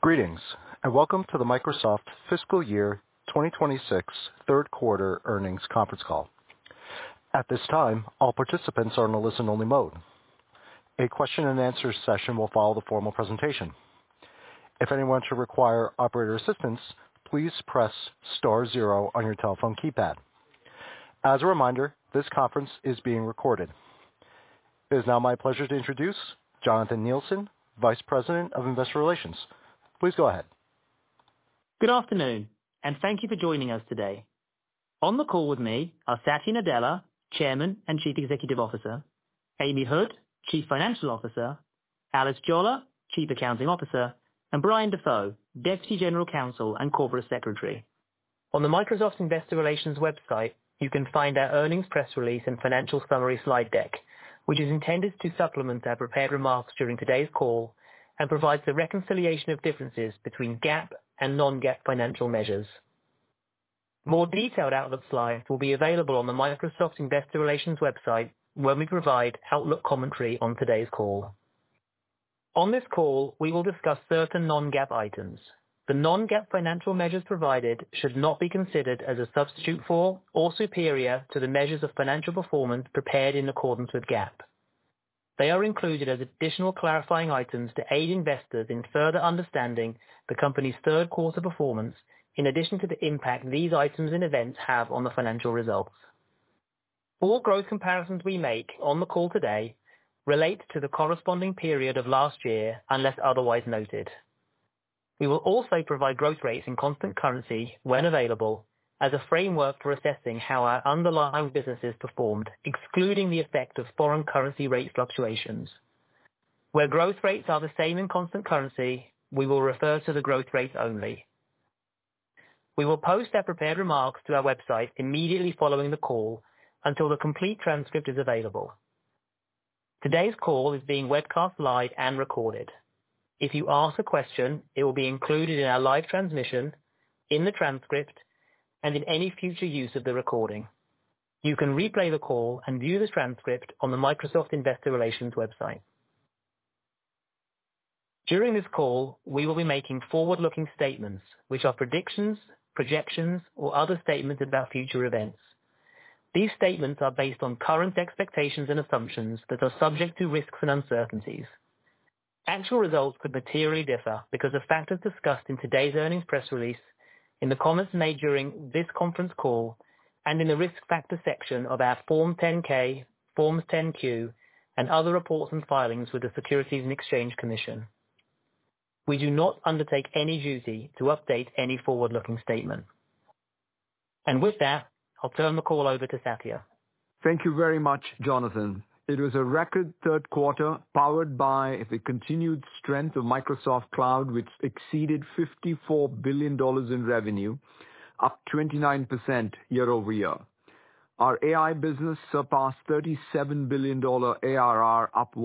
Greetings, and welcome to the Microsoft Fiscal Year 2026 Third Quarter Earnings Conference Call. At this time, all participants are in a listen-only mode. A question-and-answer session will follow the formal presentation. If anyone should require operator assistance, please press star zero on your telephone keypad. As a reminder, this conference is being recorded. It is now my pleasure to introduce Jonathan Nielsen, Vice President of Investor Relations. Please go ahead. Good afternoon, and thank you for joining us today. On the call with me are Satya Nadella, Chairman and Chief Executive Officer, Amy Hood, Chief Financial Officer, Alice Jolla, Chief Accounting Officer, and Brian Defoe, Deputy General Counsel and Corporate Secretary. On the Microsoft Investor Relations website, you can find our earnings press release and financial summary slide deck, which is intended to supplement our prepared remarks during today's call and provides the reconciliation of differences between GAAP and non-GAAP financial measures. More detailed Outlook slides will be available on the Microsoft Investor Relations website when we provide Outlook commentary on today's call. On this call, we will discuss certain non-GAAP items. The non-GAAP financial measures provided should not be considered as a substitute for or superior to the measures of financial performance prepared in accordance with GAAP. They are included as additional clarifying items to aid investors in further understanding the company's third quarter performance, in addition to the impact these items and events have on the financial results. All growth comparisons we make on the call today relate to the corresponding period of last year unless otherwise noted. We will also provide growth rates in constant currency when available as a framework for assessing how our underlying businesses performed, excluding the effect of foreign currency rate fluctuations. Where growth rates are the same in constant currency, we will refer to the growth rates only. We will post our prepared remarks to our website immediately following the call until the complete transcript is available. Today's call is being webcast live and recorded. If you ask a question, it will be included in our live transmission, in the transcript, and in any future use of the recording. You can replay the call and view the transcript on the Microsoft Investor Relations website. During this call, we will be making forward-looking statements, which are predictions, projections, or other statements about future events. These statements are based on current expectations and assumptions that are subject to risks and uncertainties. Actual results could materially differ because of factors discussed in today's earnings press release, in the comments made during this conference call, and in the risk factor section of our Form 10-K, Forms 10-Q, and other reports and filings with the Securities and Exchange Commission. We do not undertake any duty to update any forward-looking statement. And with that, I'll turn the call over to Satya. Thank you very much, Jonathan. It was a record third quarter powered by the continued strength of Microsoft Cloud, which exceeded $54 billion in revenue, up 29% year over year. Our AI business surpassed $37 billion ARR, up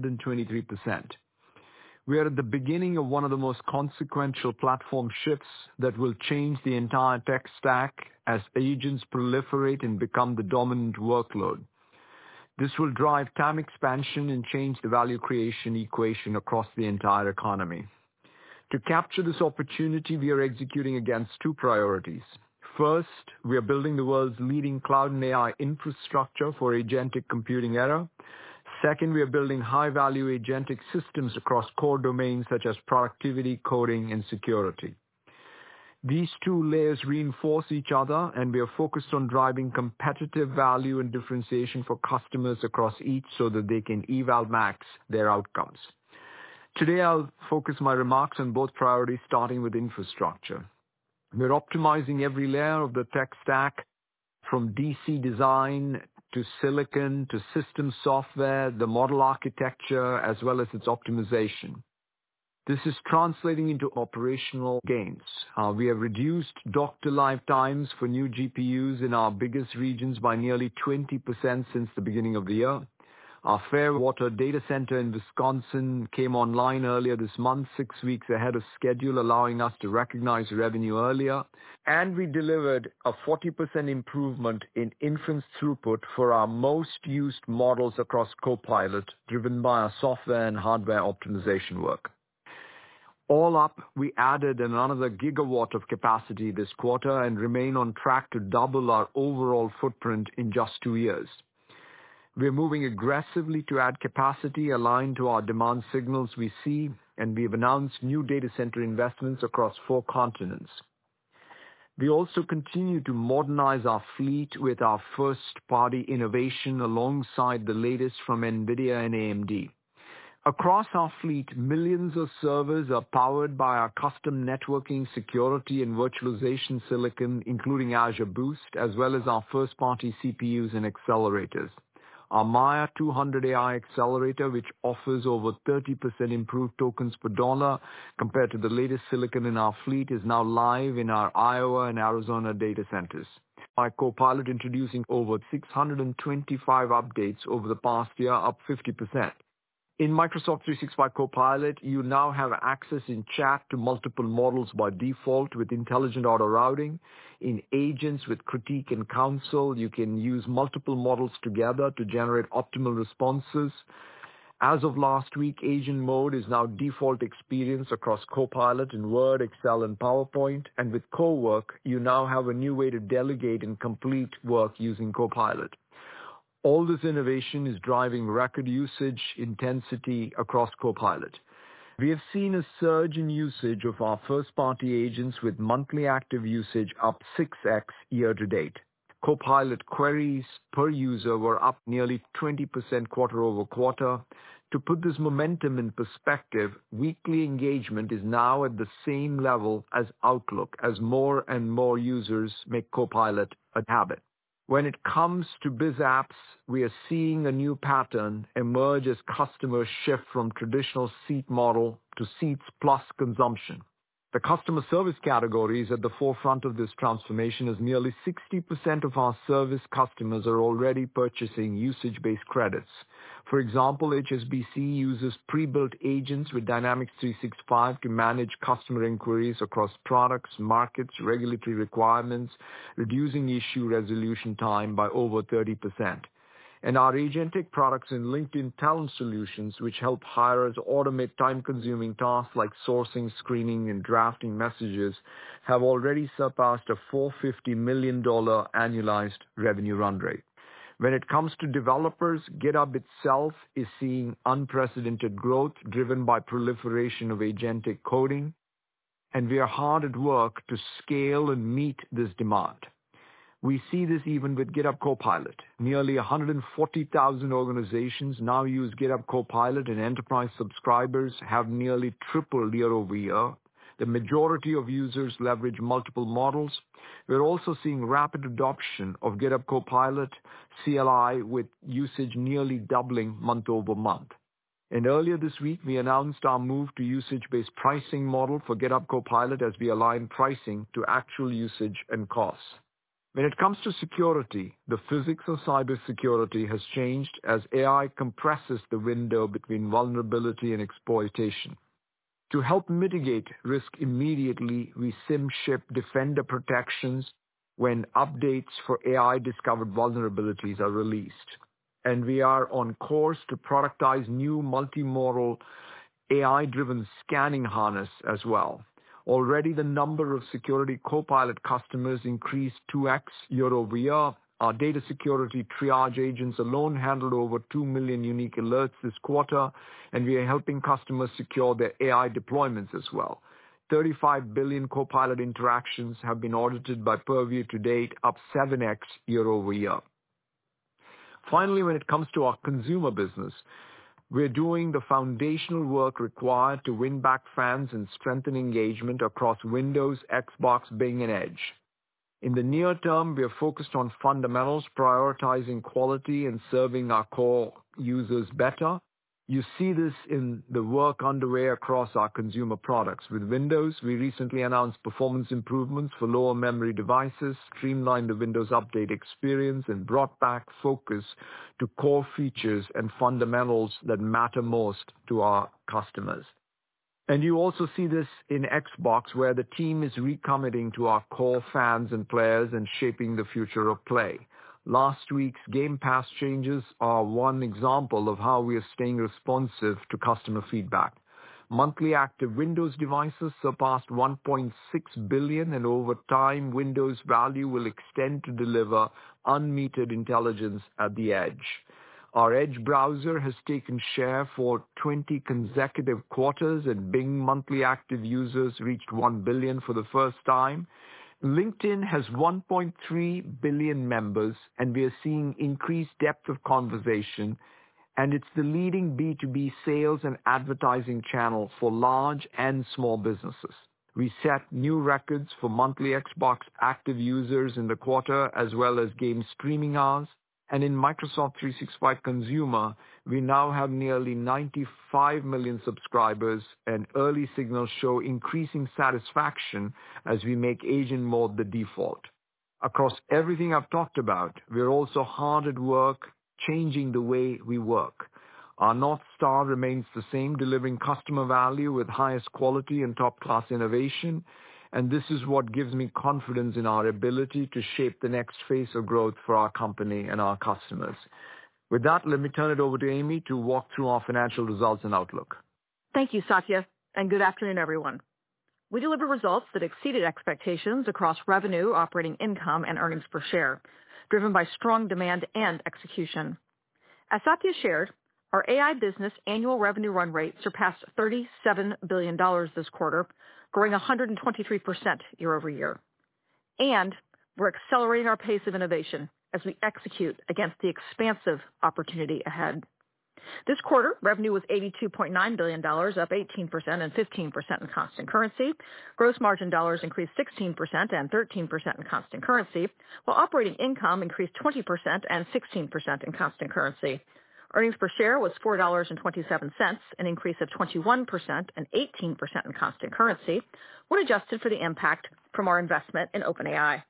123%. We are at the beginning of one of the most consequential platform shifts that will change the entire tech stack as agents proliferate and become the dominant workload. This will drive TAM expansion and change the value creation equation across the entire economy. To capture this opportunity, we are executing against two priorities. First, we are building the world's leading cloud and AI infrastructure for agentic computing era. Second, we are building high-value agentic systems across core domains such as productivity, coding, and security. These two layers reinforce each other, and we are focused on driving competitive value and differentiation for customers across each so that they can eval max their outcomes. Today, I'll focus my remarks on both priorities, starting with infrastructure. We're optimizing every layer of the tech stack, from DC design to silicon to system software, the model architecture, as well as its optimization. This is translating into operational gains. We have reduced dock-to-live times for new GPUs in our biggest regions by nearly 20% since the beginning of the year. Our Fairwater data center in Wisconsin came online earlier this month, 6 weeks ahead of schedule, allowing us to recognize revenue earlier. And we delivered a 40% improvement in inference throughput for our most used models across Copilot, driven by our software and hardware optimization work. All up, we added another gigawatt of capacity this quarter and remain on track to double our overall footprint in just 2 years. We're moving aggressively to add capacity aligned to our demand signals we see, and we've announced new data center investments across 4 continents. We also continue to modernize our fleet with our first-party innovation alongside the latest from NVIDIA and AMD. Across our fleet, millions of servers are powered by our custom networking, security, and virtualization silicon, including Azure Boost, as well as our first-party CPUs and accelerators. Our Maia 200 AI accelerator, which offers over 30% improved tokens per dollar compared to the latest silicon in our fleet, is now live in our Iowa and Arizona data centers. Our Copilot introducing over 625 updates over the past year, up 50%. In Microsoft 365 Copilot, you now have access in chat to multiple models by default with intelligent auto routing. In agents with critique and counsel, you can use multiple models together to generate optimal responses. As of last week, agent mode is now default experience across Copilot in Word, Excel, and PowerPoint. And with CoWork, you now have a new way to delegate and complete work using Copilot. All this innovation is driving record usage intensity across Copilot. We have seen a surge in usage of our first-party agents with monthly active usage up 6x year-to-date. Copilot queries per user were up nearly 20% quarter-over-quarter. To put this momentum in perspective, weekly engagement is now at the same level as Outlook as more and more users make Copilot a habit. When it comes to biz apps, we are seeing a new pattern emerge as customers shift from traditional seat model to seats plus consumption. The customer service category is at the forefront of this transformation as nearly 60% of our service customers are already purchasing usage-based credits. For example, HSBC uses pre-built agents with Dynamics 365 to manage customer inquiries across products, markets, regulatory requirements, reducing issue resolution time by over 30%. And our agentic products in LinkedIn Talent Solutions, which help hirers automate time-consuming tasks like sourcing, screening, and drafting messages, have already surpassed a $450 million annualized revenue run rate. When it comes to developers, GitHub itself is seeing unprecedented growth driven by proliferation of agentic coding, and we are hard at work to scale and meet this demand. We see this even with GitHub Copilot. Nearly 140,000 organizations now use GitHub Copilot, and enterprise subscribers have nearly tripled year over year. The majority of users leverage multiple models. We're also seeing rapid adoption of GitHub Copilot CLI with usage nearly doubling month over month. And earlier this week, we announced our move to usage-based pricing model for GitHub Copilot as we align pricing to actual usage and costs. When it comes to security, the physics of cybersecurity has changed as AI compresses the window between vulnerability and exploitation. To help mitigate risk immediately, we SIM-ship Defender protections when updates for AI-discovered vulnerabilities are released. And we are on course to productize new multimodal AI-driven scanning harness as well. Already the number of Security Copilot customers increased 2x year over year. Our data security triage agents alone handled over 2 million unique alerts this quarter, and we are helping customers secure their AI deployments as well. 35 billion Copilot interactions have been audited by Purview to date, up 7x year over year. Finally, when it comes to our consumer business, we're doing the foundational work required to win back fans and strengthen engagement across Windows, Xbox, Bing, and Edge. In the near term, we are focused on fundamentals, prioritizing quality and serving our core users better. You see this in the work underway across our consumer products. With Windows, we recently announced performance improvements for lower memory devices, streamlined the Windows Update experience, and brought back focus to core features and fundamentals that matter most to our customers. And you also see this in Xbox, where the team is recommitting to our core fans and players and shaping the future of play. Last week's Game Pass changes are one example of how we are staying responsive to customer feedback. Monthly active Windows devices surpassed 1.6 billion, and over time, Windows value will extend to deliver unmetered intelligence at the edge. Our Edge browser has taken share for 20 consecutive quarters, and Bing monthly active users reached 1 billion for the first time. LinkedIn has 1.3 billion members, and we are seeing increased depth of conversation, and it's the leading B2B sales and advertising channel for large and small businesses. We set new records for monthly Xbox active users in the quarter, as well as game streaming hours. And in Microsoft 365 Consumer, we now have nearly 95 million subscribers, and early signals show increasing satisfaction as we make agent mode the default. Across everything I've talked about, we're also hard at work changing the way we work. Our North Star remains the same, delivering customer value with highest quality and top-class innovation. And this is what gives me confidence in our ability to shape the next phase of growth for our company and our customers. With that, let me turn it over to Amy to walk through our financial results and outlook. Thank you, Satya, and good afternoon, everyone. We delivered results that exceeded expectations across revenue, operating income, and earnings per share, driven by strong demand and execution. As Satya shared, our AI business annual revenue run rate surpassed $37 billion this quarter, growing 123% year over year. And we're accelerating our pace of innovation as we execute against the expansive opportunity ahead. This quarter, revenue was $82.9 billion, up 18% and 15% in constant currency. Gross margin dollars increased 16% and 13% in constant currency, while operating income increased 20% and 16% in constant currency. Earnings per share was $4.27, an increase of 21% and 18% in constant currency, when adjusted for the impact from our investment in OpenAI.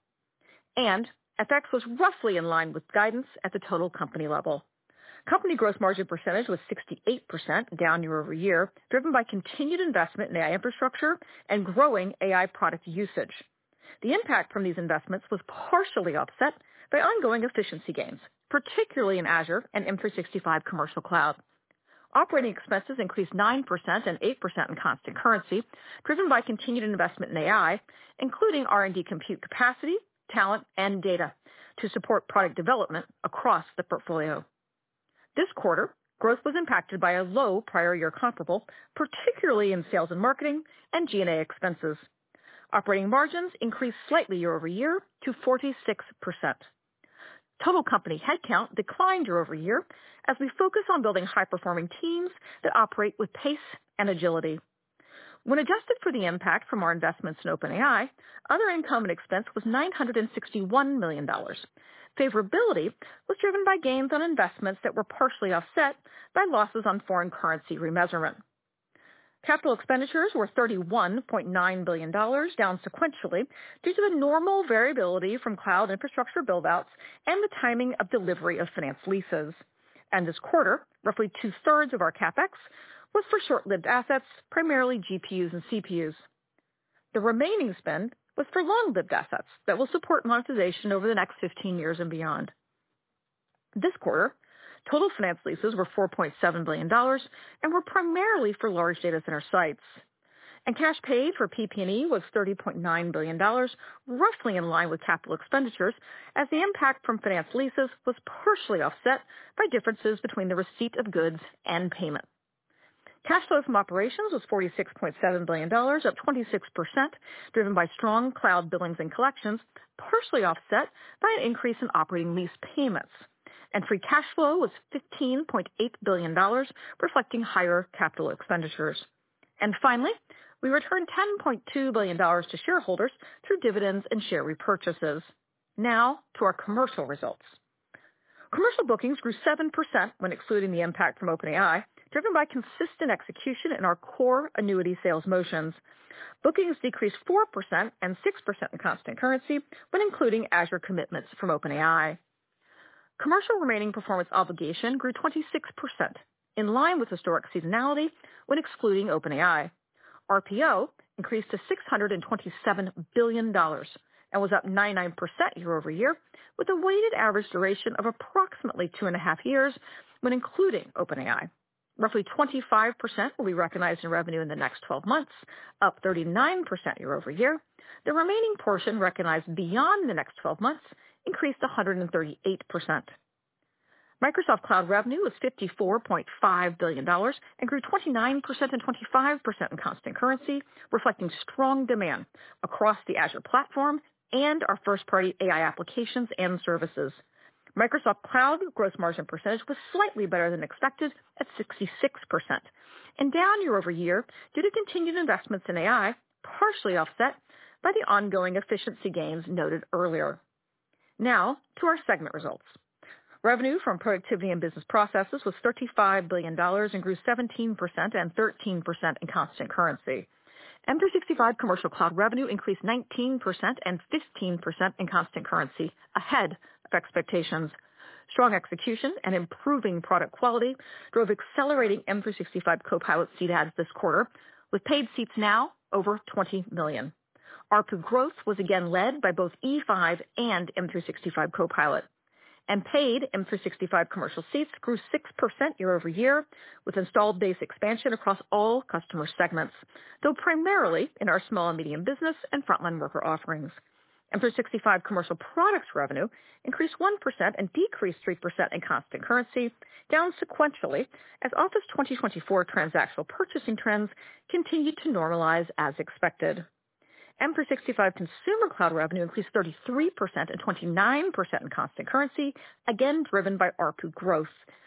And FX was roughly in line with guidance at the total company level. Company gross margin percentage was 68%, down year over year, driven by continued investment in AI infrastructure and growing AI product usage. The impact from these investments was partially offset by ongoing efficiency gains, particularly in Azure and M365 Commercial Cloud. Operating expenses increased 9% and 8% in constant currency, driven by continued investment in AI, including R&D compute capacity, talent, and data to support product development across the portfolio. This quarter, growth was impacted by a low prior year comparable, particularly in sales and marketing and G&A expenses. Operating margins increased slightly year over year to 46%. Total company headcount declined year over year as we focus on building high-performing teams that operate with pace and agility. When adjusted for the impact from our investments in OpenAI, other income and expense was $961 million. Favorability was driven by gains on investments that were partially offset by losses on foreign currency remeasurement. Capital expenditures were $31.9 billion, down sequentially due to the normal variability from cloud infrastructure buildouts and the timing of delivery of finance leases. And this quarter, roughly two-thirds of our CapEx was for short-lived assets, primarily GPUs and CPUs. The remaining spend was for long-lived assets that will support monetization over the next 15 years and beyond. This quarter, total finance leases were $4.7 billion and were primarily for large data center sites. And cash paid for PP&E was $30.9 billion, roughly in line with capital expenditures, as the impact from finance leases was partially offset by differences between the receipt of goods and payment. Cash flow from operations was $46.7 billion, up 26%, driven by strong cloud billings and collections, partially offset by an increase in operating lease payments. And free cash flow was $15.8 billion, reflecting higher capital expenditures. And finally, we returned $10.2 billion to shareholders through dividends and share repurchases. Now to our commercial results. Commercial bookings grew 7% when excluding the impact from OpenAI, driven by consistent execution in our core annuity sales motions. Bookings decreased 4% and 6% in constant currency when including Azure commitments from OpenAI. Commercial remaining performance obligation grew 26%, in line with historic seasonality when excluding OpenAI. RPO increased to $627 billion and was up 99% year over year, with a weighted average duration of approximately 2.5 years when including OpenAI. Roughly 25% will be recognized in revenue in the next 12 months, up 39% year over year. The remaining portion recognized beyond the next 12 months increased 138%. Microsoft Cloud revenue was $54.5 billion and grew 29% and 25% in constant currency, reflecting strong demand across the Azure platform and our first-party AI applications and services. Microsoft Cloud gross margin percentage was slightly better than expected at 66%, and down year over year due to continued investments in AI, partially offset by the ongoing efficiency gains noted earlier. Now to our segment results. Revenue from productivity and business processes was $35 billion and grew 17% and 13% in constant currency. M365 Commercial Cloud revenue increased 19% and 15% in constant currency, ahead of expectations. Strong execution and improving product quality drove accelerating M365 Copilot seat adds this quarter, with paid seats now over 20 million. ARPU growth was again led by both E5 and M365 Copilot. And paid M365 commercial seats grew 6% year over year, with installed base expansion across all customer segments, though primarily in our small and medium business and frontline worker offerings. M365 commercial products revenue increased 1% and decreased 3% in constant currency, down sequentially as Office 2024 transactional purchasing trends continued to normalize as expected. M365 Consumer Cloud revenue increased 33% and 29% in constant currency, again driven by ARPU growth.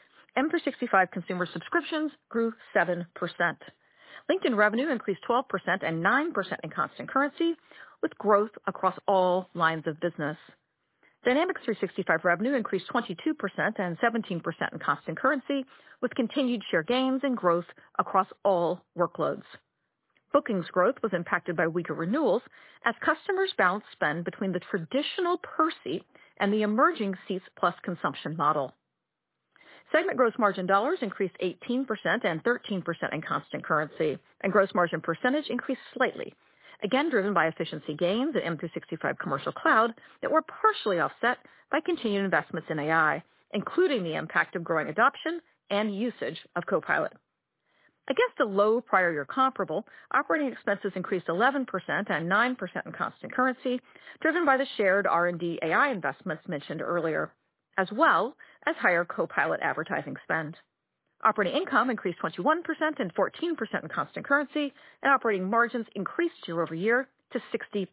M365 consumer subscriptions grew 7%. LinkedIn revenue increased 12% and 9% in constant currency, with growth across all lines of business. Dynamics 365 revenue increased 22% and 17% in constant currency, with continued share gains and growth across all workloads. Bookings growth was impacted by weaker renewals as customers balanced spend between the traditional per seat and the emerging seats plus consumption model. Segment gross margin dollars increased 18% and 13% in constant currency, and gross margin percentage increased slightly, again driven by efficiency gains at M365 Commercial Cloud that were partially offset by continued investments in AI, including the impact of growing adoption and usage of Copilot. Against a low prior year comparable, operating expenses increased 11% and 9% in constant currency, driven by the shared R&D AI investments mentioned earlier, as well as higher Copilot advertising spend. Operating income increased 21% and 14% in constant currency, and operating margins increased year over year to 60%.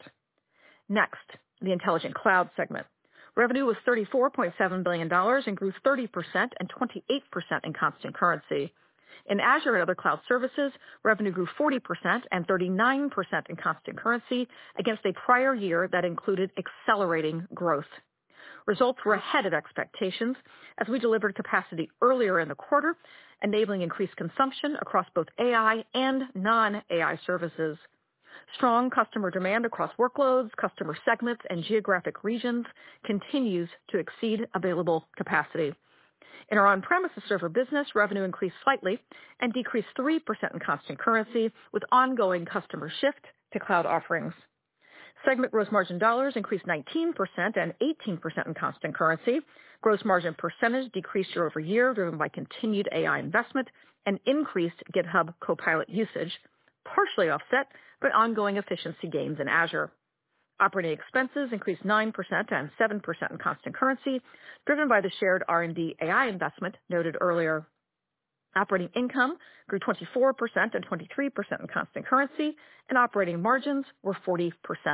Next, the Intelligent Cloud segment. Revenue was $34.7 billion and grew 30% and 28% in constant currency. In Azure and other cloud services, revenue grew 40% and 39% in constant currency against a prior year that included accelerating growth. Results were ahead of expectations as we delivered capacity earlier in the quarter, enabling increased consumption across both AI and non-AI services. Strong customer demand across workloads, customer segments, and geographic regions continues to exceed available capacity. In our on-premises server business, revenue increased slightly and decreased 3% in constant currency, with ongoing customer shift to cloud offerings. Segment gross margin dollars increased 19% and 18% in constant currency. Gross margin percentage decreased year over year, driven by continued AI investment and increased GitHub Copilot usage, partially offset by ongoing efficiency gains in Azure. Operating expenses increased 9% and 7% in constant currency, driven by the shared R&D AI investment noted earlier. Operating income grew 24% and 23% in constant currency, and operating margins were 40%.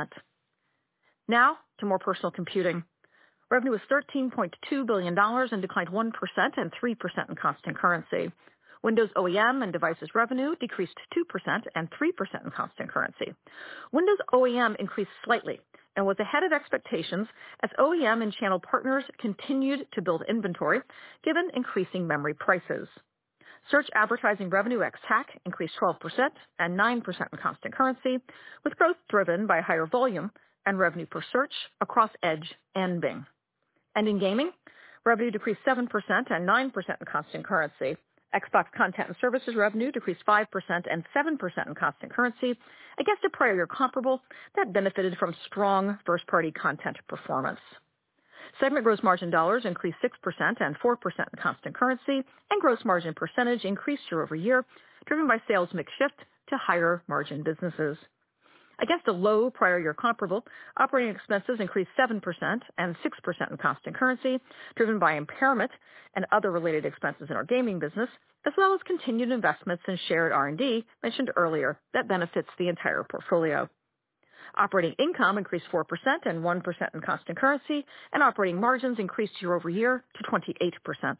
Now to more personal computing. Revenue was $13.2 billion and declined 1% and 3% in constant currency. Windows OEM and devices revenue decreased 2% and 3% in constant currency. Windows OEM increased slightly and was ahead of expectations as OEM and channel partners continued to build inventory given increasing memory prices. Search advertising revenue ex-TAC increased 12% and 9% in constant currency, with growth driven by higher volume and revenue per search across Edge and Bing. And in gaming, revenue decreased 7% and 9% in constant currency. Xbox content and services revenue decreased 5% and 7% in constant currency against a prior year comparable that benefited from strong first-party content performance. Segment gross margin dollars increased 6% and 4% in constant currency, and gross margin percentage increased year over year, driven by sales mix shift to higher margin businesses. Against a low prior year comparable, operating expenses increased 7% and 6% in constant currency, driven by impairment and other related expenses in our gaming business, as well as continued investments in shared R&D mentioned earlier that benefits the entire portfolio. Operating income increased 4% and 1% in constant currency, and operating margins increased year over year to 28%.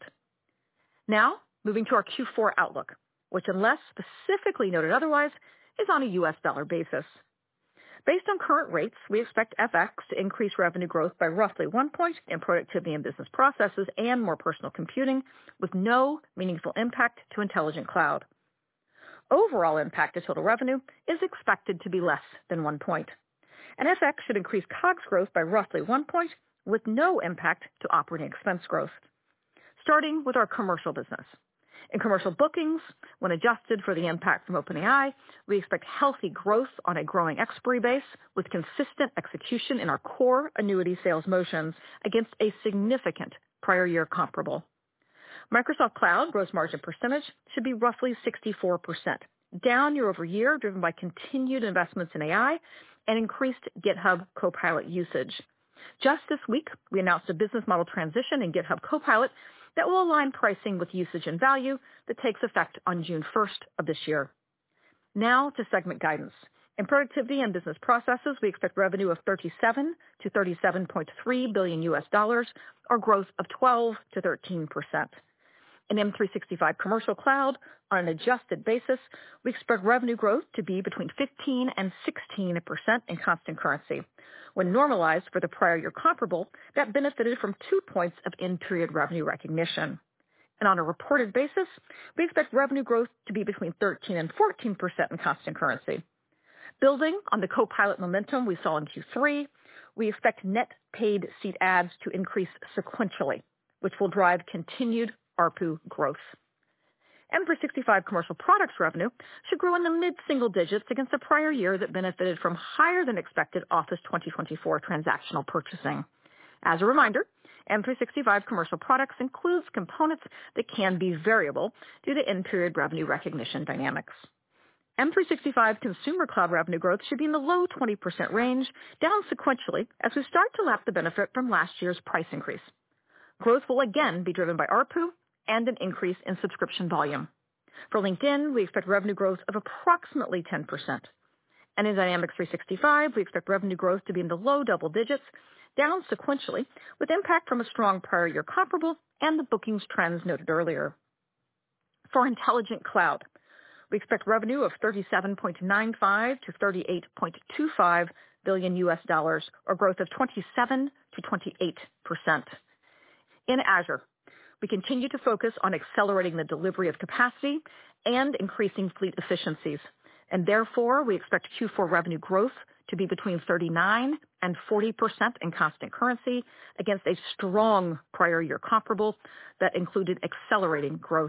Now, moving to our Q4 outlook, which, unless specifically noted otherwise, is on a U.S. dollar basis. Based on current rates, we expect FX to increase revenue growth by roughly 1 point in productivity and business processes and more personal computing, with no meaningful impact to intelligent cloud. Overall impact to total revenue is expected to be less than 1 point. And FX should increase COGS growth by roughly 1 point, with no impact to operating expense growth. Starting with our commercial business. In commercial bookings, when adjusted for the impact from OpenAI, we expect healthy growth on a growing expiry base with consistent execution in our core annuity sales motions against a significant prior year comparable. Microsoft Cloud gross margin percentage should be roughly 64%, down year over year, driven by continued investments in AI and increased GitHub Copilot usage. Just this week, we announced a business model transition in GitHub Copilot that will align pricing with usage and value that takes effect on June 1st of this year. Now to segment guidance. In productivity and business processes, we expect revenue of $37 to $37.3 billion or growth of 12 to 13%. In M365 Commercial Cloud, on an adjusted basis, we expect revenue growth to be between 15 and 16% in constant currency. When normalized for the prior year comparable, that benefited from 2 points of in-period revenue recognition. And on a reported basis, we expect revenue growth to be between 13 and 14% in constant currency. Building on the Copilot momentum we saw in Q3, we expect net paid seat adds to increase sequentially, which will drive continued ARPU growth. M365 Commercial Products revenue should grow in the mid-single digits against a prior year that benefited from higher than expected Office 2024 transactional purchasing. As a reminder, M365 Commercial Products includes components that can be variable due to in-period revenue recognition dynamics. M365 Consumer Cloud revenue growth should be in the low 20% range, down sequentially as we start to lap the benefit from last year's price increase. Growth will again be driven by ARPU and an increase in subscription volume. For LinkedIn, we expect revenue growth of approximately 10%. And in Dynamics 365, we expect revenue growth to be in the low double digits, down sequentially, with impact from a strong prior year comparable and the bookings trends noted earlier. For Intelligent Cloud, we expect revenue of $37.95 to $38.25 billion or growth of 27 to 28%. In Azure, we continue to focus on accelerating the delivery of capacity and increasing fleet efficiencies. And therefore, we expect Q4 revenue growth to be between 39 and 40% in constant currency against a strong prior year comparable that included accelerating growth.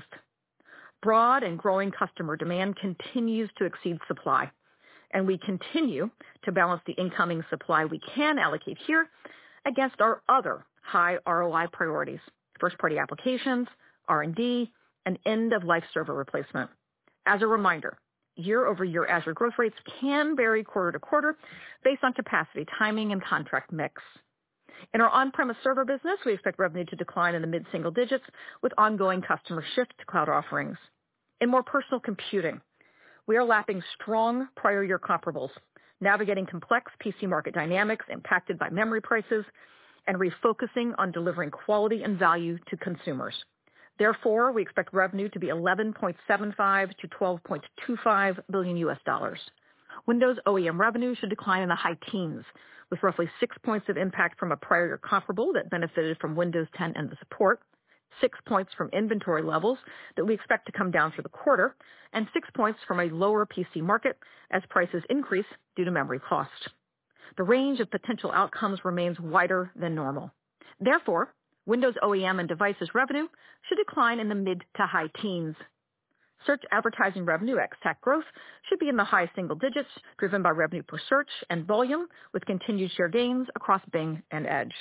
Broad and growing customer demand continues to exceed supply, and we continue to balance the incoming supply we can allocate here against our other high ROI priorities: first-party applications, R&D, and end-of-life server replacement. As a reminder, year-over-year Azure growth rates can vary quarter to quarter based on capacity timing and contract mix. In our on-premise server business, we expect revenue to decline in the mid-single digits with ongoing customer shift to cloud offerings. In more personal computing, we are lapping strong prior year comparables, navigating complex PC market dynamics impacted by memory prices, and refocusing on delivering quality and value to consumers. Therefore, we expect revenue to be $11.75 to $12.25 billion. Windows OEM revenue should decline in the high teens, with roughly 6 points of impact from a prior year comparable that benefited from Windows 10 and the support, 6 points from inventory levels that we expect to come down for the quarter, and 6 points from a lower PC market as prices increase due to memory cost. The range of potential outcomes remains wider than normal. Therefore, Windows OEM and devices revenue should decline in the mid to high teens. Search advertising revenue ex-TAC growth should be in the high single digits, driven by revenue per search and volume, with continued share gains across Bing and Edge.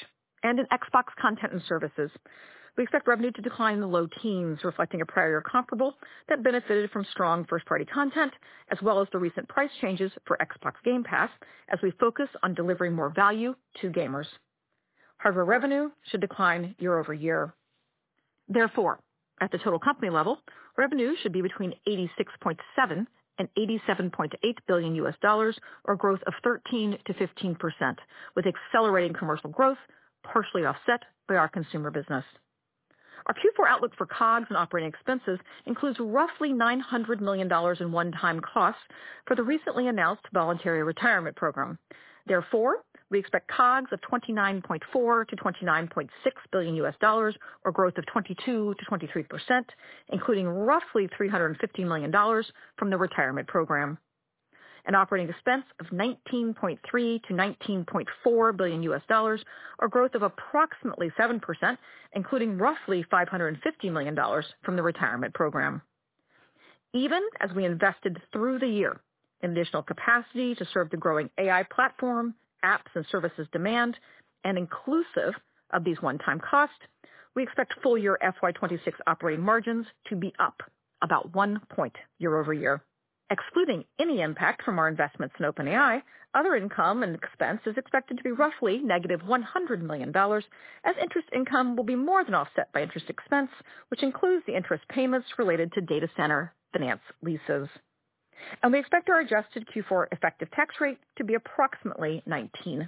And in Xbox content and services, we expect revenue to decline in the low teens, reflecting a prior year comparable that benefited from strong first-party content, as well as the recent price changes for Xbox Game Pass, as we focus on delivering more value to gamers. Hardware revenue should decline year over year. Therefore, at the total company level, revenue should be between $86.7 and $87.8 billion US dollars, or growth of 13 to 15%, with accelerating commercial growth partially offset by our consumer business. Our Q4 outlook for COGS and operating expenses includes roughly $900 million in one-time costs for the recently announced voluntary retirement program. Therefore, we expect COGS of $29.4 to $29.6 billion US dollars, or growth of 22 to 23%, including roughly $350 million from the retirement program. An operating expense of $19.3 to $19.4 billion US dollars, or growth of approximately 7%, including roughly $550 million from the retirement program. Even as we invested through the year in additional capacity to serve the growing AI platform, apps and services demand, and inclusive of these one-time costs, we expect full-year FY26 operating margins to be up about 1 point year over year. Excluding any impact from our investments in OpenAI, other income and expense is expected to be roughly negative $100 million, as interest income will be more than offset by interest expense, which includes the interest payments related to data center finance leases. And we expect our adjusted Q4 effective tax rate to be approximately 19%.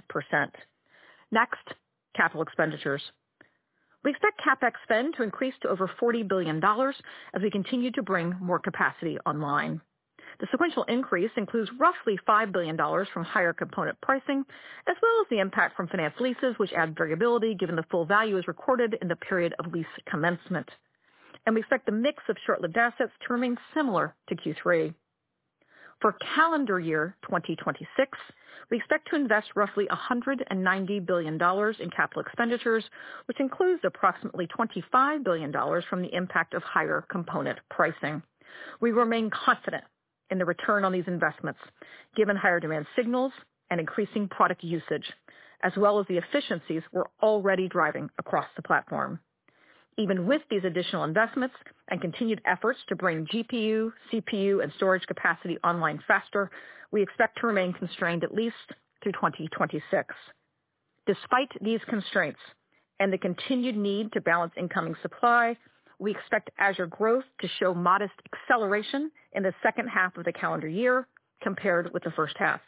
Next, capital expenditures. We expect CapEx spend to increase to over $40 billion as we continue to bring more capacity online. The sequential increase includes roughly $5 billion from higher component pricing, as well as the impact from finance leases, which add variability given the full value is recorded in the period of lease commencement. And we expect the mix of short-lived assets to remain similar to Q3. For calendar year 2026, we expect to invest roughly $190 billion in capital expenditures, which includes approximately $25 billion from the impact of higher component pricing. We remain confident in the return on these investments, given higher demand signals and increasing product usage, as well as the efficiencies we're already driving across the platform. Even with these additional investments and continued efforts to bring GPU, CPU, and storage capacity online faster, we expect to remain constrained at least through 2026. Despite these constraints and the continued need to balance incoming supply, we expect Azure growth to show modest acceleration in the second half of the calendar year compared with the first half.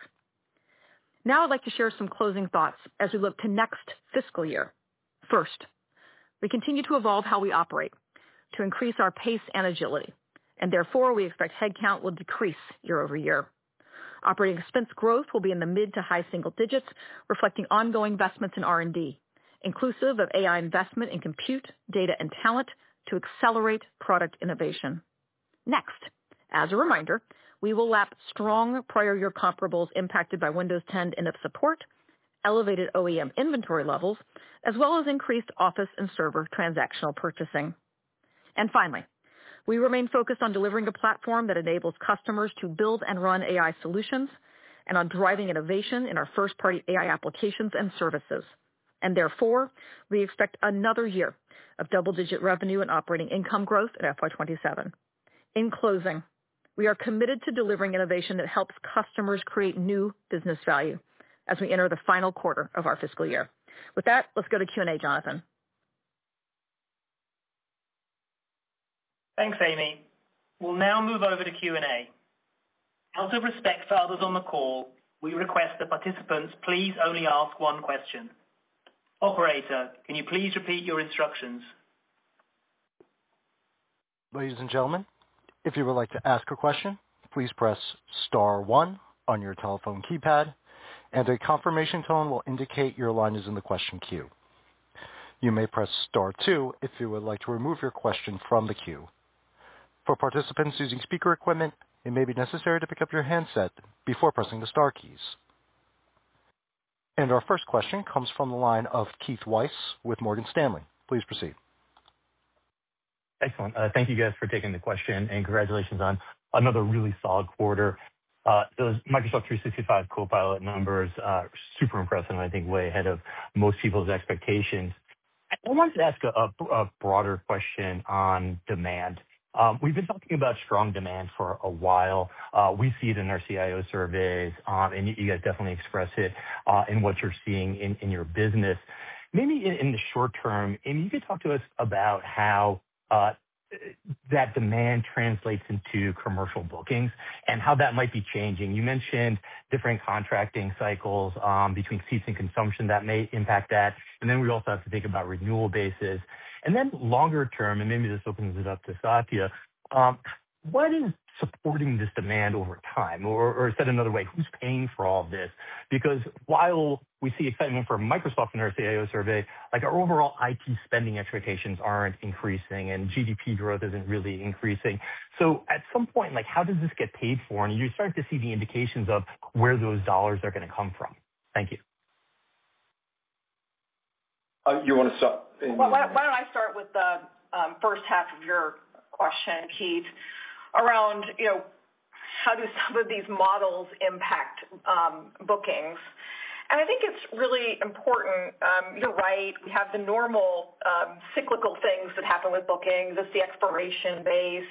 Now I'd like to share some closing thoughts as we look to next fiscal year. First, we continue to evolve how we operate to increase our pace and agility, and therefore we expect headcount will decrease year over year. Operating expense growth will be in the mid to high single digits, reflecting ongoing investments in R&D, inclusive of AI investment in compute, data, and talent to accelerate product innovation. Next, as a reminder, we will lap strong prior year comparables impacted by Windows 10 end of support, elevated OEM inventory levels, as well as increased Office and server transactional purchasing. And finally, we remain focused on delivering a platform that enables customers to build and run AI solutions and on driving innovation in our first-party AI applications and services. And therefore, we expect another year of double-digit revenue and operating income growth at FY27. In closing, we are committed to delivering innovation that helps customers create new business value as we enter the final quarter of our fiscal year. With that, let's go to Q&A, Jonathan. Thanks, Amy. We'll now move over to Q&A. Out of respect for others on the call, we request that participants please only ask one question. Operator, can you please repeat your instructions? Ladies and gentlemen, if you would like to ask a question, please press star 1 on your telephone keypad, and a confirmation tone will indicate your line is in the question queue. You may press star 2 if you would like to remove your question from the queue. For participants using speaker equipment, it may be necessary to pick up your handset before pressing the star keys. And our first question comes from the line of Keith Weiss with Morgan Stanley. Please proceed. Excellent. Thank you guys for taking the question, and congratulations on another really solid quarter. Those Microsoft 365 Copilot numbers are super impressive, and I think way ahead of most people's expectations. I wanted to ask a broader question on demand. We've been talking about strong demand for a while. We see it in our CIO surveys, and you guys definitely express it in what you're seeing in your business. Maybe in the short term, Amy, you could talk to us about how that demand translates into commercial bookings and how that might be changing. You mentioned different contracting cycles between seats and consumption that may impact that. And then we also have to think about renewal bases. And then longer term, and maybe this opens it up to Satya, what is supporting this demand over time? Or said another way, who's paying for all of this? Because while we see excitement for Microsoft in our CIO survey, like our overall IT spending expectations aren't increasing and GDP growth isn't really increasing. So at some point, like how does this get paid for? And you start to see the indications of where those dollars are going to come from. Thank you. You want to start? Well, why don't I start with the first half of your question, Keith, around, how do some of these models impact bookings? And I think it's really important. You're right. We have the normal cyclical things that happen with bookings. It's the expiration base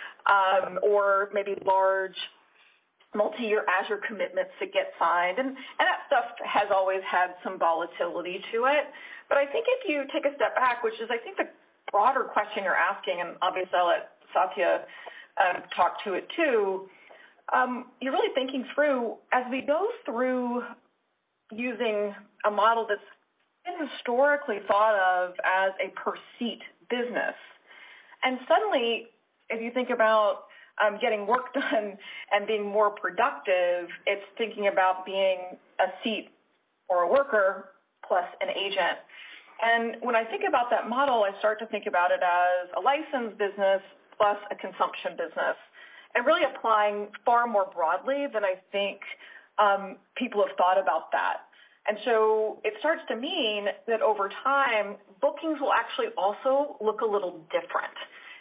or maybe large multi-year Azure commitments that get signed. And that stuff has always had some volatility to it. But I think if you take a step back, which is I think the broader question you're asking, and obviously I'll let Satya talk to it too, you're really thinking through, as we go through using a model that's been historically thought of as a per-seat business. And suddenly, if you think about getting work done and being more productive, it's thinking about being a seat or a worker plus an agent. And when I think about that model, I start to think about it as a licensed business plus a consumption business, and really applying far more broadly than I think people have thought about that. And so it starts to mean that over time, bookings will actually also look a little different.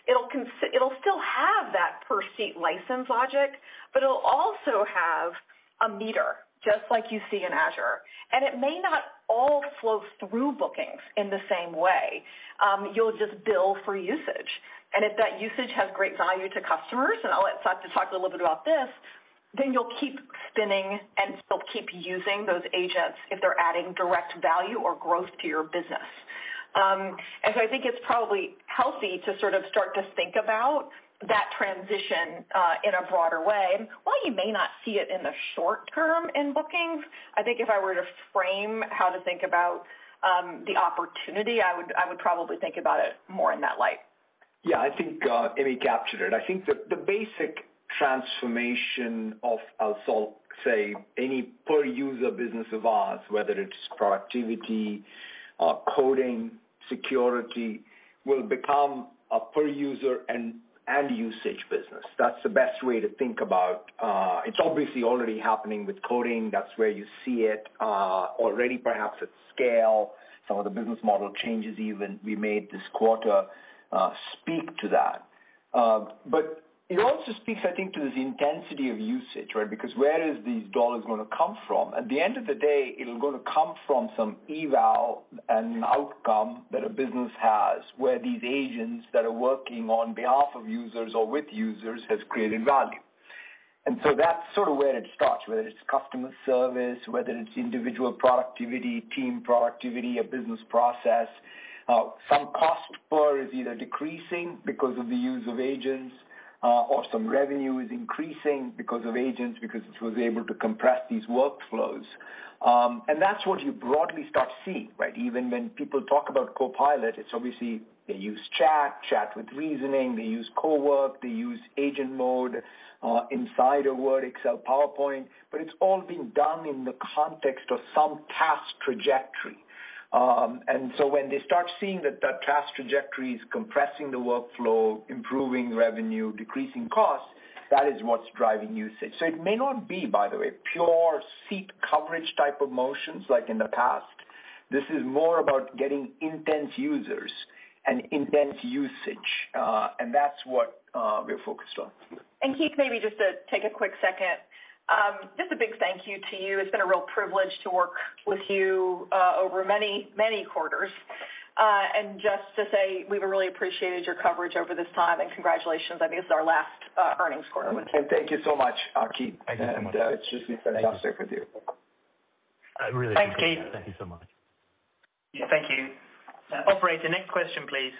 It'll still have that per seat license logic, but it'll also have a meter, just like you see in Azure. And it may not all flow through bookings in the same way. You'll just bill for usage. And if that usage has great value to customers, and I'll let Satya talk a little bit about this, then you'll keep spinning and still keep using those agents if they're adding direct value or growth to your business. And so I think it's probably healthy to sort of start to think about that transition in a broader way. And while you may not see it in the short term in bookings, I think if I were to frame how to think about the opportunity, I would probably think about it more in that light. Yeah, I think Amy captured it. I think the basic transformation of, I'll say, any per user business of ours, whether it's productivity, coding, security, will become a per user and usage business. That's the best way to think about. It's obviously already happening with coding. That's where you see it already, perhaps at scale. Some of the business model changes even we made this quarter speak to that. But it also speaks, I think, to this intensity of usage, right? Because where is these dollars going to come from? At the end of the day, it'll going to come from some eval and outcome that a business has where these agents that are working on behalf of users or with users has created value. And so that's sort of where it starts, whether it's customer service, whether it's individual productivity, team productivity, a business process. Some cost per is either decreasing because of the use of agents, or some revenue is increasing because of agents, because it was able to compress these workflows. And that's what you broadly start seeing, right? Even when people talk about Copilot, it's obviously they use chat with reasoning, they use co-work, they use agent mode inside a Word, Excel, PowerPoint, but it's all being done in the context of some task trajectory. And so when they start seeing that task trajectory is compressing the workflow, improving revenue, decreasing costs, that is what's driving usage. So it may not be, by the way, pure seat coverage type of motions like in the past. This is more about getting intense users and intense usage, and that's what we're focused on. And Keith, maybe just to take a quick second, Just a big thank you to you. It's been a real privilege to work with you over many, many quarters. And just to say, we've really appreciated your coverage over this time, and congratulations. I think this is our last earnings quarter. And thank you so much, Keith. Thank you so much. It's just been fantastic with you. I really Thanks, appreciate Keith. that. Thank you so much. Yeah, thank you. Operator, next question, please.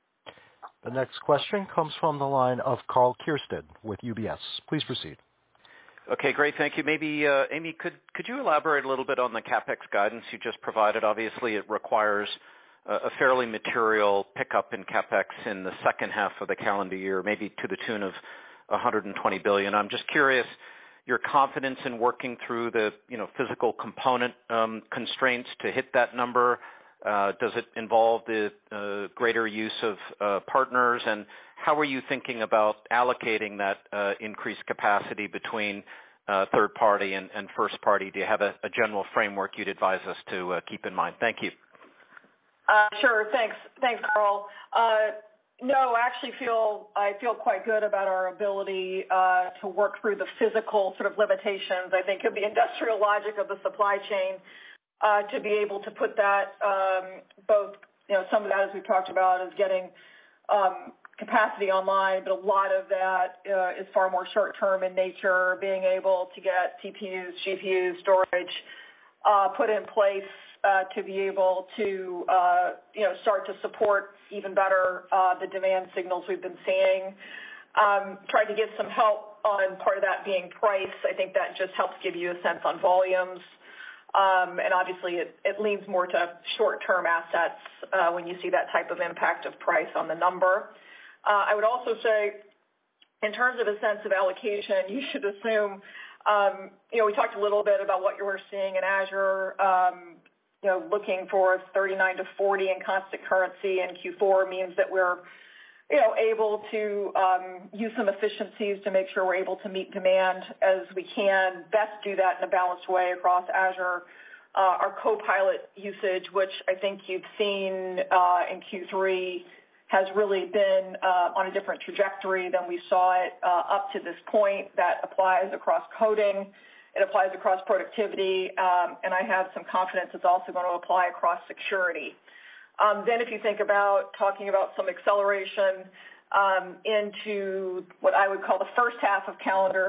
The next question comes from the line of Karl Keirstead with UBS. Please proceed. Okay, great. Thank you. Maybe, Amy, could you elaborate a little bit on the CapEx guidance you just provided? Obviously, it requires a fairly material pickup in CapEx in the second half of the calendar year, maybe to the tune of $120 billion. I'm just curious, your confidence in working through the physical component constraints to hit that number. Does it involve the greater use of partners? And how are you thinking about allocating that increased capacity between third party and first party? Do you have a general framework you'd advise us to keep in mind? Thank you. Sure. Thanks, Carl. No, I actually feel quite good about our ability to work through the physical sort of limitations. I think of the industrial logic of the supply chain to be able to put that both, some of that, as we've talked about, is getting capacity online, but a lot of that is far more short-term in nature, being able to get CPUs, GPUs, storage put in place to be able to, start to support even better the demand signals we've been seeing. Tried to get some help on part of that being price. I think that just helps give you a sense on volumes. And obviously it leans more to short-term assets when you see that type of impact of price on the number. I would also say, in terms of a sense of allocation, you should assume, we talked a little bit about what you were seeing in Azure, looking for 39 to 40 in constant currency in Q4 means that we're, able to use some efficiencies to make sure we're able to meet demand as we can. Best do that in a balanced way across Azure. Our Copilot usage, which I think you've seen in Q3, has really been on a different trajectory than we saw it up to this point. That applies across coding. It applies across productivity, and I have some confidence it's also going to apply across security. Then if you think about talking about some acceleration into what I would call the first half of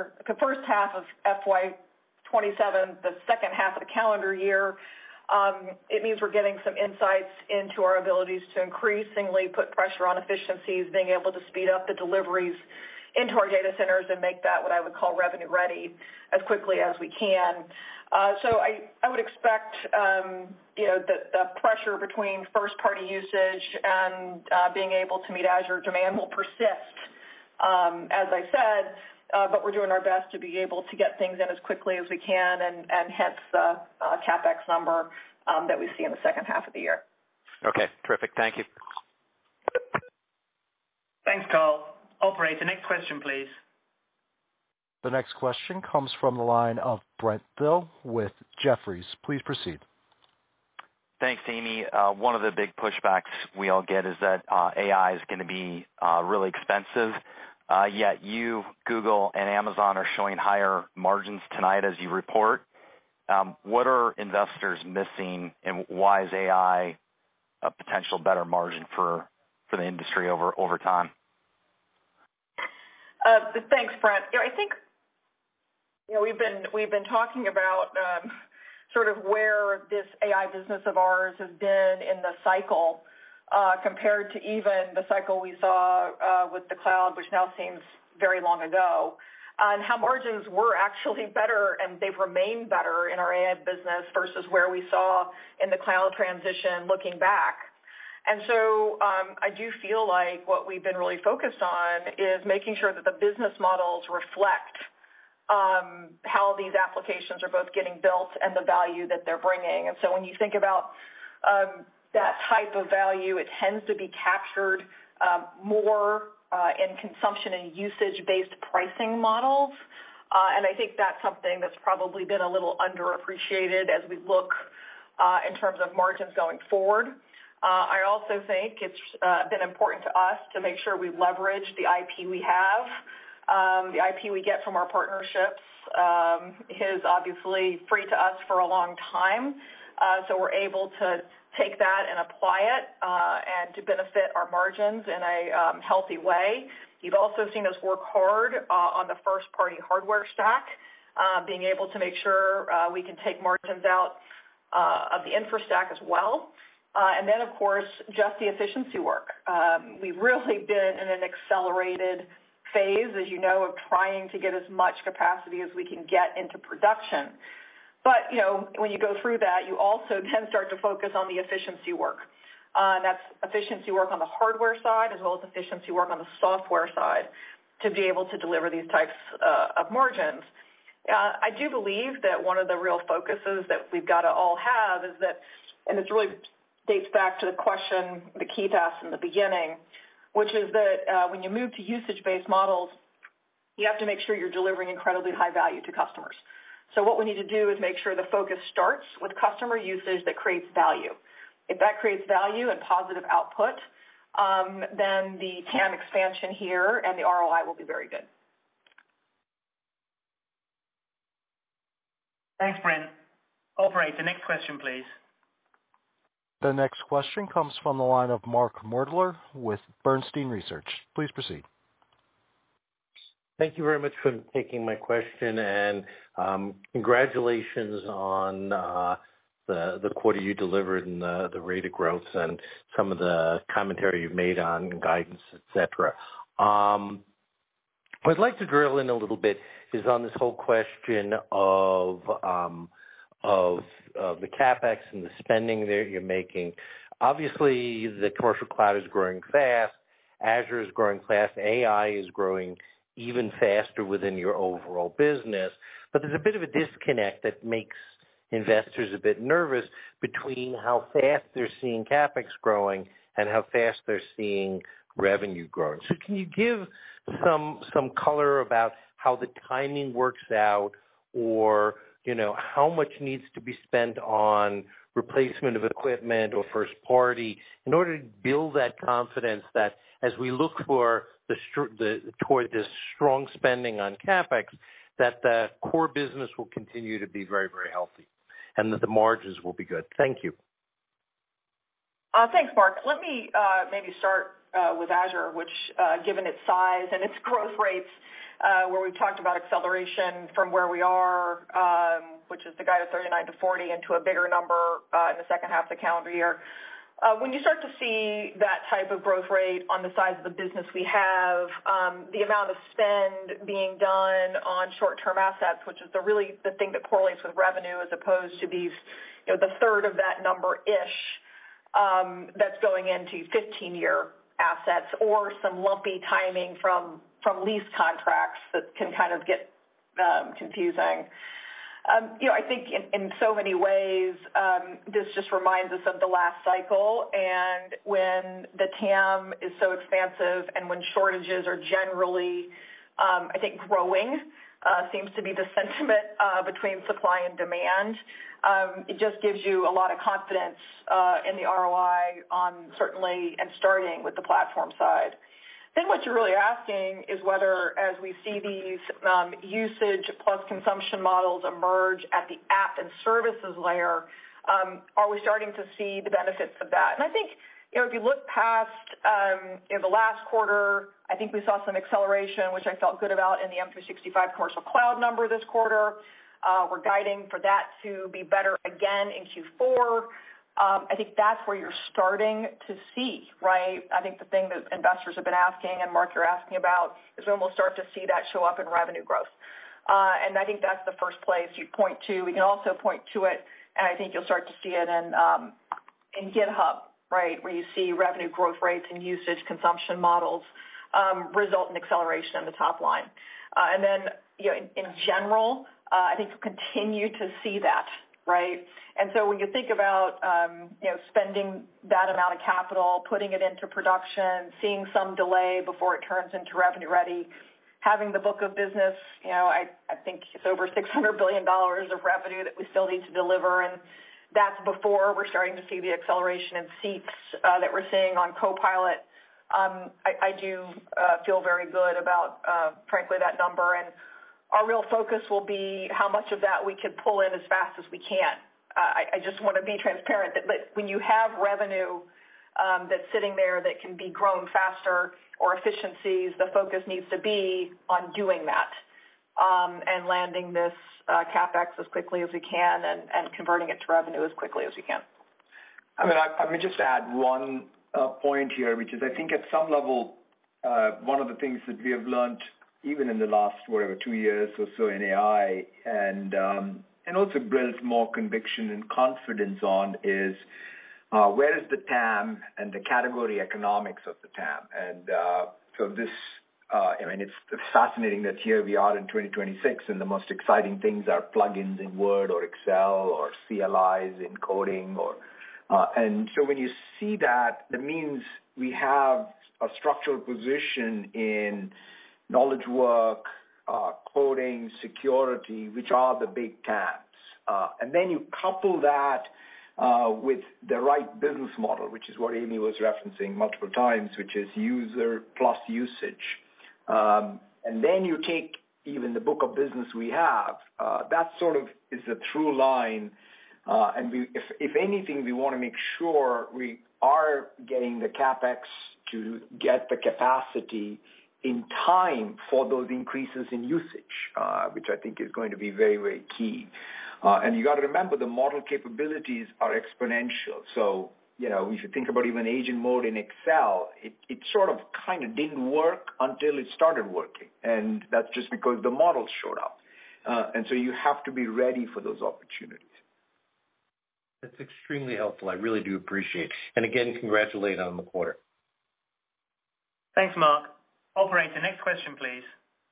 FY 27, the second half of the calendar year, it means we're getting some insights into our abilities to increasingly put pressure on efficiencies, being able to speed up the deliveries into our data centers and make that what I would call revenue ready as quickly as we can. So I would expect, the pressure between first-party usage and being able to meet Azure demand will persist, as I said, but we're doing our best to be able to get things in as quickly as we can, and hence the CapEx number that we see in the second half of the year. Okay, terrific. Thank you. Thanks, Carl. Operator, next question, please. The next question comes from the line of Brent Thill with Jefferies. Please proceed. Thanks, Amy. One of the big pushbacks we all get is that AI is going to be really expensive. Yet you, Google, and Amazon are showing higher margins tonight as you report. What are investors missing, and why is AI a potential better margin for the industry over time? Thanks, Brent. I think we've been talking about sort of where this AI business of ours has been in the cycle compared to even the cycle we saw with the cloud, which now seems very long ago, and how margins were actually better and they've remained better in our AI business versus where we saw in the cloud transition looking back. And so I do feel like what we've been really focused on is making sure that the business models reflect how these applications are both getting built and the value that they're bringing. And so when you think about that type of value, it tends to be captured more in consumption and usage-based pricing models. And I think that's something that's probably been a little underappreciated as we look in terms of margins going forward. I also think it's been important to us to make sure we leverage the IP we have The IP we get from our partnerships is obviously free to us for a long time. So we're able to take that and apply it and to benefit our margins in a healthy way. You've also seen us work hard on the first-party hardware stack, being able to make sure we can take margins out of the infra stack as well. And then, of course, just the efficiency work. We've really been in an accelerated phase, as you know, of trying to get as much capacity as we can get into production. But, when you go through that, you also then start to focus on the efficiency work. And that's efficiency work on the hardware side as well as efficiency work on the software side to be able to deliver these types of margins. I do believe that one of the real focuses that we've got to all have is that, and this really dates back to the question that Keith asked in the beginning, which is that when you move to usage-based models, you have to make sure you're delivering incredibly high value to customers. So what we need to do is make sure the focus starts with customer usage that creates value. If that creates value and positive output, then the TAM expansion here and the ROI will be very good. Thanks, Brent. Operator, next question, please. The next question comes from the line of Mark Moerdler with Bernstein Research. Please proceed. Thank you very much for taking my question, and congratulations on the quarter you delivered and the rate of growth and some of the commentary you've made on guidance, et cetera. What I'd like to drill in a little bit is on this whole question of the CapEx and the spending that you're making. Obviously, the commercial cloud is growing fast. Azure is growing fast. AI is growing even faster within your overall business. But there's a bit of a disconnect that makes investors a bit nervous between how fast they're seeing CapEx growing and how fast they're seeing revenue growing. So can you give some color about how the timing works out, or how much needs to be spent on replacement of equipment or first party in order to build that confidence that as we look for toward this strong spending on CapEx, that the core business will continue to be very, very healthy and that the margins will be good? Thank you. Thanks, Mark. Let me maybe start with Azure, which, given its size and its growth rates, where we've talked about acceleration from where we are, which is the guide of 39 to 40, into a bigger number in the second half of the calendar year. When you start to see that type of growth rate on the size of the business we have, the amount of spend being done on short-term assets, which is the thing that correlates with revenue as opposed to these, the third of that number-ish that's going into 15-year assets or some lumpy timing from lease contracts that can kind of get confusing. I think in so many ways, this just reminds us of the last cycle, and when the TAM is so expansive and when shortages are generally, I think, growing, seems to be the sentiment between supply and demand. It just gives you a lot of confidence in the ROI on certainly and starting with the platform side. Then what you're really asking is whether, as we see these usage plus consumption models emerge at the app and services layer, are we starting to see the benefits of that? And I think, if you look past the last quarter, I think we saw some acceleration, which I felt good about in the M365 commercial cloud number this quarter. We're guiding for that to be better again in Q4. I think that's where you're starting to see, right? I think the thing that investors have been asking, and Mark, you're asking about, is when we'll start to see that show up in revenue growth. And I think that's the first place you point to. We can also point to it, and I think you'll start to see it in GitHub, right, where you see revenue growth rates and usage consumption models result in acceleration in the top line. And then, in general, I think you'll continue to see that. Right. And so when you think about, spending that amount of capital, putting it into production, seeing some delay before it turns into revenue ready, having the book of business, I think it's over $600 billion of revenue that we still need to deliver. And that's before we're starting to see the acceleration in seats that we're seeing on Copilot I do feel very good about, frankly, that number. And our real focus will be how much of that we can pull in as fast as we can. I just want to be transparent that when you have revenue that's sitting there that can be grown faster or efficiencies, the focus needs to be on doing that and landing this CapEx as quickly as we can and converting it to revenue as quickly as we can. I mean, I may just add one point here, which is I think at some level, one of the things that we have learned even in the last, 2 years or so in AI and also builds more conviction and confidence on is where is the TAM and the category economics of the TAM. And so this, it's fascinating that here we are in 2026 and the most exciting things are plugins in Word or Excel or CLIs in coding and so when you see that, that means we have a structural position in knowledge work, coding, security, which are the big TAMs. And then you couple that with the right business model, which is what Amy was referencing multiple times, which is user plus usage. And then you take even the book of business we have, that sort of is the through line. And if anything, we want to make sure we are getting the CapEx to get the capacity in time for those increases in usage, which I think is going to be very, very key. And you got to remember the model capabilities are exponential. So, if you think about even agent mode in Excel, it sort of kind of didn't work until it started working. And that's just because the models showed up. And so you have to be ready for those opportunities. That's extremely helpful. I really do appreciate it. And again, congratulate on the quarter. Thanks, Mark. Operator, next question, please.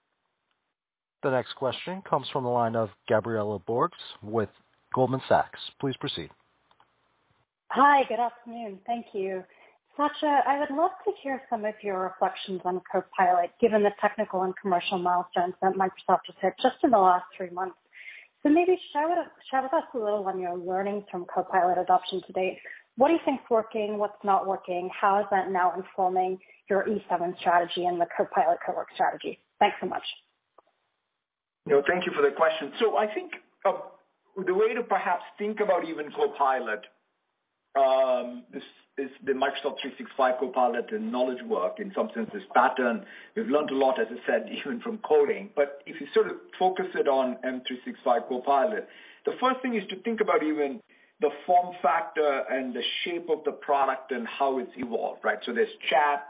The next question comes from the line of Gabriela Borges with Goldman Sachs. Please proceed. Hi, good afternoon. Thank you. Satya, I would love to hear some of your reflections on Copilot, given the technical and commercial milestones that Microsoft has hit just in the last 3 months. So maybe share with us a little on your learnings from Copilot adoption to date. What do you think is working? What's not working? How is that now informing your E7 strategy and the Copilot cowork strategy? Thanks so much. Thank you for the question. So I think the way to perhaps think about even Copilot, this is the Microsoft 365 Copilot and knowledge work, in some sense, this pattern. We've learned a lot, as I said, even from coding. But if you sort of focus it on M365 Copilot, the first thing is to think about even the form factor and the shape of the product and how it's evolved, right? So there's chat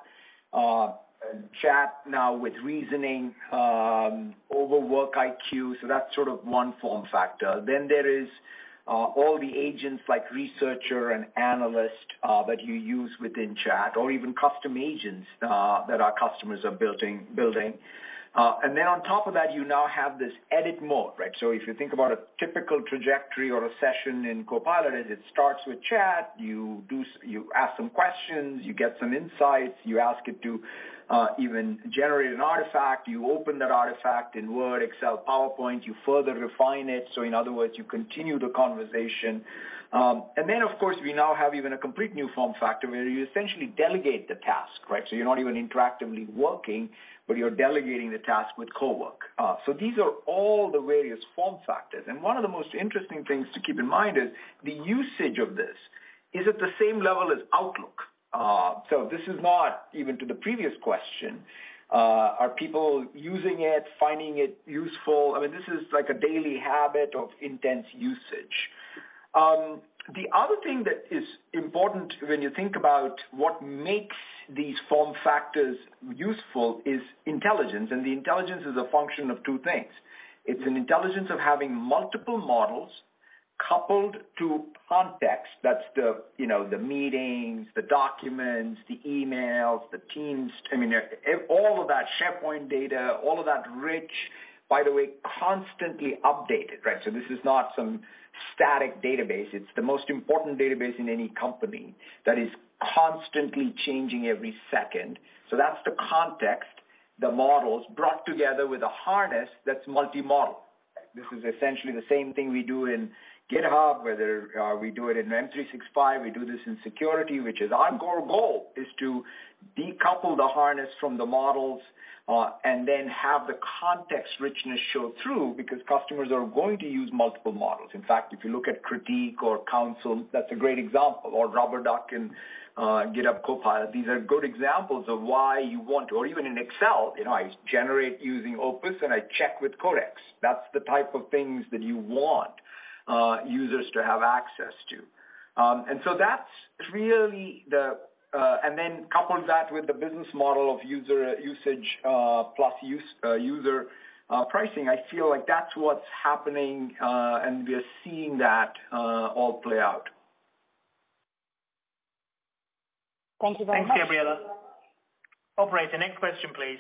now with reasoning over Work IQ. So that's sort of one form factor. Then there is all the agents like researcher and analyst that you use within chat, or even custom agents that our customers are building. And then on top of that, you now have this edit mode, right? So if you think about a typical trajectory or a session in Copilot, it starts with chat, you ask some questions, you get some insights, you ask it to even generate an artifact, you open that artifact in Word, Excel, PowerPoint, you further refine it. So in other words, you continue the conversation. And then, of course, we now have even a complete new form factor where you essentially delegate the task, right? So you're not even interactively working, but you're delegating the task with Cowork. So these are all the various form factors. And one of the most interesting things to keep in mind is the usage of this is at the same level as Outlook. So this is not even to the previous question. Are people using it, finding it useful? I mean, this is like a daily habit of intense usage. The other thing that is important when you think about what makes these form factors useful is intelligence. And the intelligence is a function of two things. It's an intelligence of having multiple models coupled to context. That's the meetings, the documents, the emails, the Teams. I mean, all of that SharePoint data, all of that rich, by the way, constantly updated, right? So this is not some static database. It's the most important database in any company that is constantly changing every second. So that's the context, the models brought together with a harness that's multi-model. This is essentially the same thing we do in GitHub, whether we do it in M365, we do this in security, which is our core goal is to decouple the harness from the models and then have the context richness show through because customers are going to use multiple models. In fact, if you look at Critique or Council, that's a great example, or RubberDuck and GitHub Copilot. These are good examples of why you want to, or even in Excel, I generate using Opus and I check with Codex. That's the type of things that you want users to have access to. And so that's really and then couple that with the business model of user usage plus user pricing, I feel like that's what's happening, and we're seeing that all play out. Thank you very much. Thanks, Gabriela. Operator, next question, please.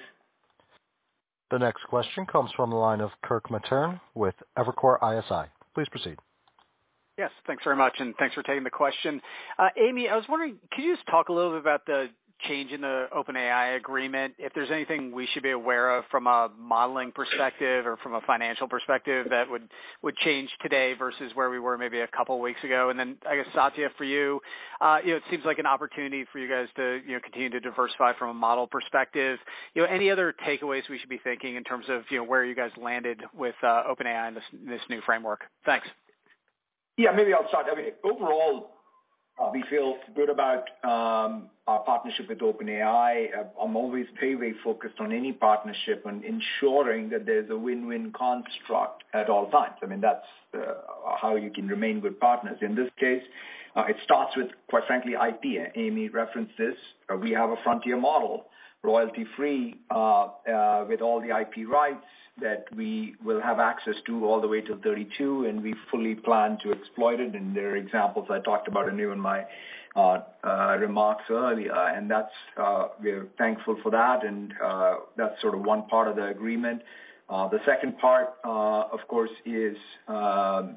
The next question comes from the line of Kirk Materne with Evercore ISI. Please proceed. Yes, thanks very much, and thanks for taking the question. Amy, I was wondering, could you just talk a little bit about the change in the OpenAI agreement, if there's anything we should be aware of from a modeling perspective or from a financial perspective that would change today versus where we were maybe a couple of weeks ago? And then I guess, Satya, for you, it seems like an opportunity for you guys to continue to diversify from a model perspective. Any other takeaways we should be thinking in terms of where you guys landed with OpenAI in this new framework? Thanks. Yeah, maybe I'll start. I mean, overall, we feel good about our partnership with OpenAI. I'm always very, very focused on any partnership and ensuring that there's a win-win construct at all times. I mean, that's how you can remain good partners. In this case, it starts with, quite frankly, IP. Amy referenced this. We have a frontier model, royalty-free, with all the IP rights that we will have access to all the way till 32, and we fully plan to exploit it. And there are examples I talked about in my remarks earlier, and that's we're thankful for that, and that's sort of one part of the agreement. The second part, of course, is them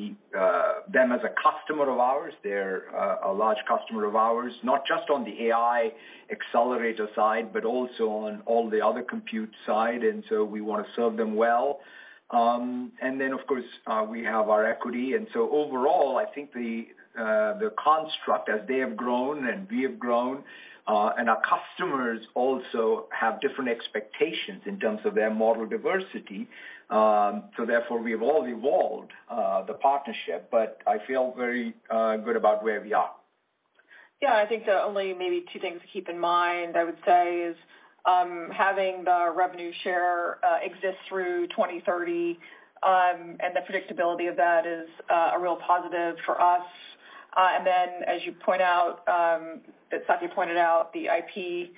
as a customer of ours. They're a large customer of ours, not just on the AI accelerator side, but also on all the other compute side, and so we want to serve them well. And then, of course, we have our equity, and so overall, I think the construct, as they have grown and we have grown, and our customers also have different expectations in terms of their model diversity. So therefore, we have all evolved the partnership, but I feel very good about where we are. Yeah, I think the only maybe two things to keep in mind, I would say, is having the revenue share exist through 2030, and the predictability of that is a real positive for us. And then, as you point out, that Satya pointed out, the IP,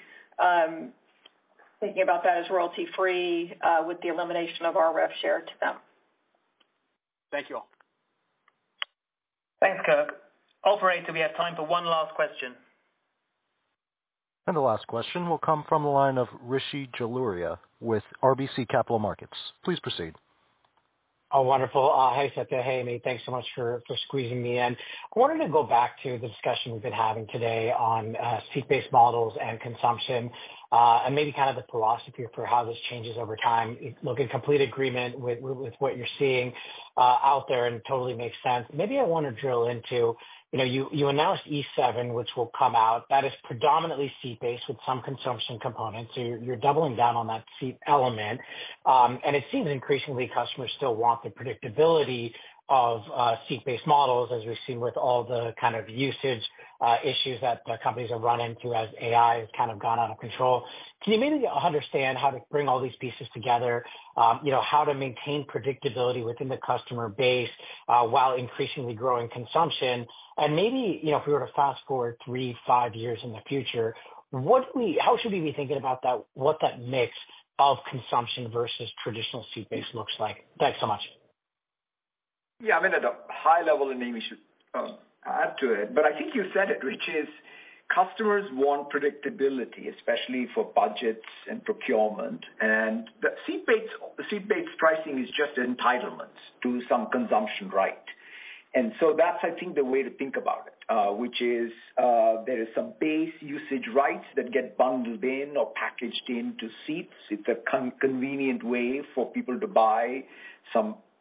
thinking about that as royalty-free with the elimination of our rev share to them. Thank you all. Thanks, Kirk. Operator, we have time for one last question. And the last question will come from the line of Rishi Jaluria with RBC Capital Markets. Please proceed. Oh, wonderful. Hey, Satya. Hey, Amy. Thanks so much for squeezing me in. I wanted to go back to the discussion we've been having today on seat-based models and consumption, and maybe kind of the philosophy for how this changes over time. Look, in complete agreement with what you're seeing out there, and totally makes sense. Maybe I want to drill into, you announced E7, which will come out. That is predominantly seat-based with some consumption components. So you're doubling down on that seat element. And it seems increasingly customers still want the predictability of seat-based models, as we've seen with all the kind of usage issues that the companies have run into as AI has kind of gone out of control. Can you maybe understand how to bring all these pieces together, how to maintain predictability within the customer base while increasingly growing consumption? And maybe, if we were to fast forward 3-5 years in the future, how should we be thinking about that, what that mix of consumption versus traditional seat-based looks like? Thanks so much. Yeah, I mean, at a high level, and maybe we should add to it, but I think you said it, which is customers want predictability, especially for budgets and procurement. And the seat-based pricing is just entitlements to some consumption right. And so that's, I think, the way to think about it, which is there is some base usage rights that get bundled in or packaged into seats. It's a convenient way for people to buy some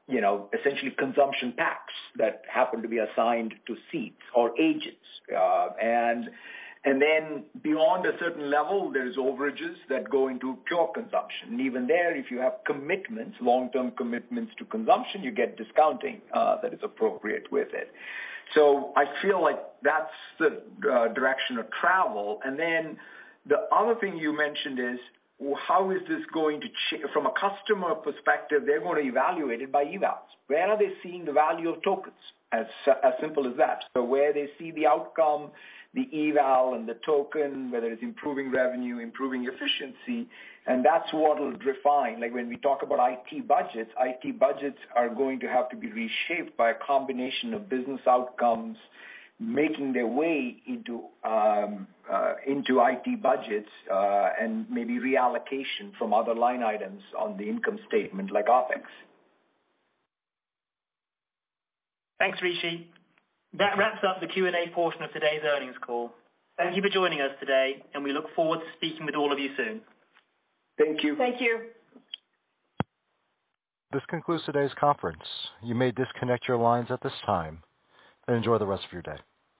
essentially consumption packs that happen to be assigned to seats or agents. And then beyond a certain level, there's overages that go into pure consumption. And even there, if you have commitments, long-term commitments to consumption, you get discounting that is appropriate with it. So I feel like that's the direction of travel. And then the other thing you mentioned is, how is this going to change? From a customer perspective, they're going to evaluate it by evals. Where are they seeing the value of tokens? As simple as that. So where they see the outcome, the eval and the token, whether it's improving revenue, improving efficiency, and that's what will define. Like when we talk about IT budgets are going to have to be reshaped by a combination of business outcomes making their way into IT budgets and maybe reallocation from other line items on the income statement like OpEx. Thanks, Rishi. That wraps up the Q&A portion of today's earnings call. Thank you for joining us today, and we look forward to speaking with all of you soon. Thank you. Thank you. This concludes today's conference. You may disconnect your lines at this time and enjoy the rest of your day.